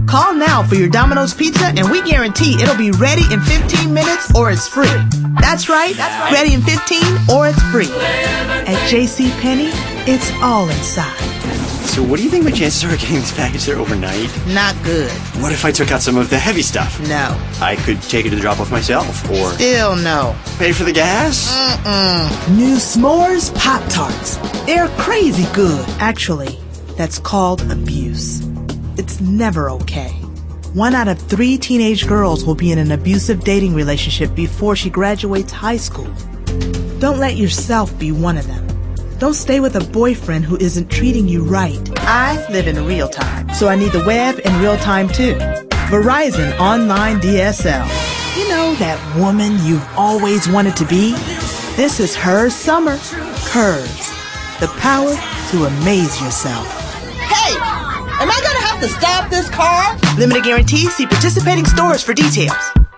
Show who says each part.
Speaker 1: Call now for your Domino's Pizza, and we guarantee it'll be ready in 15 minutes or it's free. That's right. Ready in 15 or it's free. At JCPenney, it's all inside.
Speaker 2: So what do you think my chances are of getting this package there overnight?
Speaker 1: Not good.
Speaker 2: What if I took out some of the heavy stuff?
Speaker 1: No.
Speaker 2: I could take it to the drop-off myself, or...
Speaker 1: Still no.
Speaker 2: Pay for the gas?
Speaker 1: New S'mores Pop-Tarts. They're crazy good. Actually, that's called abuse. It's never okay. 1 out of 3 teenage girls will be in an abusive dating relationship before she graduates high school. Don't let yourself be one of them. Don't stay with a boyfriend who isn't treating you right. I live in real time, so I need the web in real time too. Verizon Online DSL. You know that woman you've always wanted to be? This is her summer. Curves. The power to amaze yourself. Hey! Am I gonna have to stop this car? Limited guarantee. See participating stores for details.